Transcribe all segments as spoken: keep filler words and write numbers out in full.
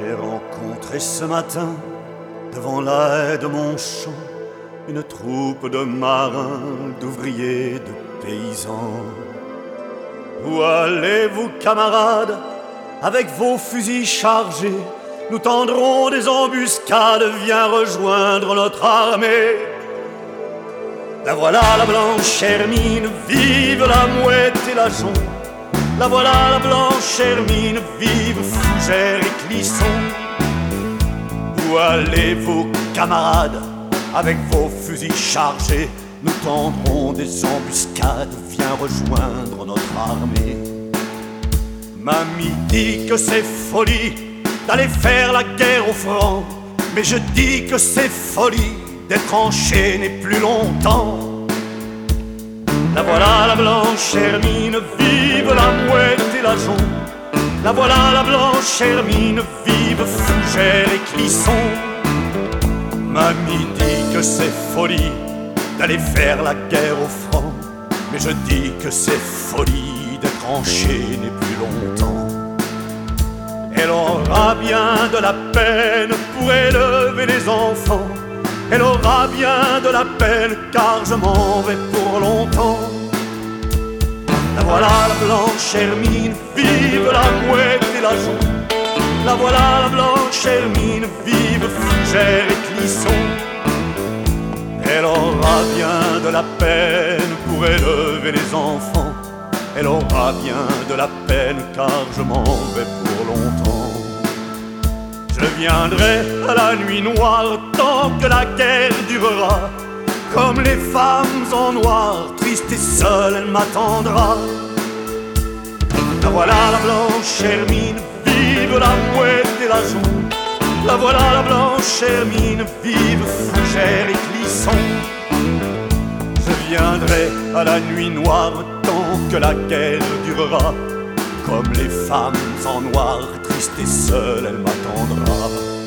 J'ai rencontré ce matin, devant la haie de mon champ, une troupe de marins, d'ouvriers, de paysans. Où allez-vous, camarades? Avec vos fusils chargés, nous tendrons des embuscades. Viens rejoindre notre armée. La voilà, la blanche Hermine, vive la mouette et la jonc. La voilà, la blanche Hermine, vive Fougère et Clisson. Où allez-vous, camarades? Avec vos fusils chargés, nous tendrons des embuscades. Viens rejoindre notre armée. Mamie dit que c'est folie d'aller faire la guerre au front, mais je dis que c'est folie d'être enchaîné plus longtemps. La voilà, la blanche Hermine, vive la mouette et la jonc. La voilà, la blanche Hermine, vive Fougère et Clisson. Mamie dit que c'est folie d'aller faire la guerre au front, mais je dis que c'est folie d'être enchaîné plus longtemps. Elle aura bien de la peine pour élever les enfants. Elle aura bien de la peine car je m'en vais pour longtemps. La voilà, la blanche Hermine, vive la mouette et la jonc. La voilà, la blanche Hermine, vive Fougère et Clisson. Elle aura bien de la peine pour élever les enfants. Elle aura bien de la peine car je m'en vais pour longtemps. Je viendrai à la nuit noire tant que la guerre durera. Comme les femmes en noir, triste et seule, elle m'attendra. La voilà, la blanche Hermine, vive la mouette et la jonc. La voilà, la blanche Hermine, vive Fougère et Clisson. Je viendrai à la nuit noire tant que la guerre durera. Comme les femmes en noir, triste et seule, elle m'attendra.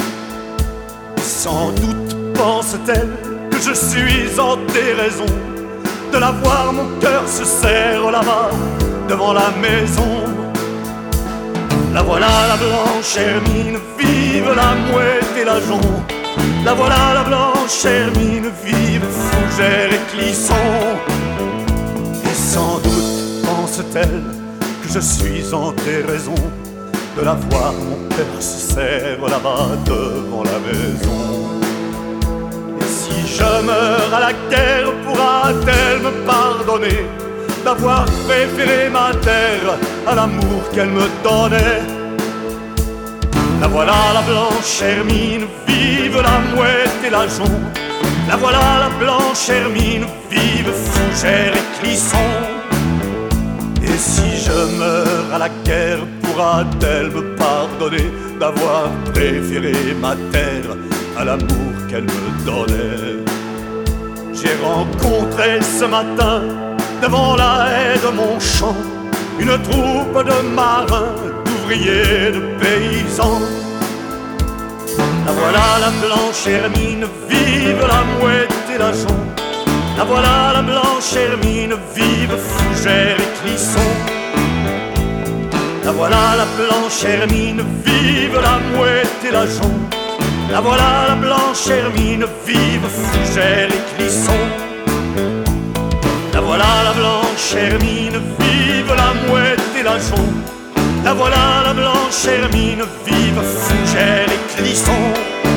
Sans doute pense-t-elle que je suis en déraison de la voir, mon cœur se serre là-bas devant la maison. La voilà, la blanche Hermine, vive la mouette et la jonc. La voilà, la blanche Hermine, vive Fougère et Clisson. Et sans doute pense-t-elle que je suis en déraison de la voir, mon cœur se serre là-bas devant la maison. Et si je meurs à la guerre, pourra-t-elle me pardonner d'avoir préféré ma terre à l'amour qu'elle me donnait? La voilà, la blanche Hermine, vive la mouette et la jonc. La voilà, la blanche Hermine, vive Fougère et Clisson. Et si je meurs à la guerre, pourra-t-elle me pardonner d'avoir préféré ma terre à l'amour qu'elle me donnait? J'ai rencontré ce matin, devant la haie de mon champ, une troupe de marins, d'ouvriers, de paysans. La voilà, la blanche Hermine, vive la mouette et la jonc. La voilà, la blanche Hermine, vive Fougère et Clisson. La voilà, la blanche Hermine, vive la mouette et la jonc. La voilà, la blanche Hermine, vive Fougère et Clisson. La voilà, la blanche Hermine, vive la mouette et la jonc. La voilà, la blanche Hermine, vive Fougère et Clisson.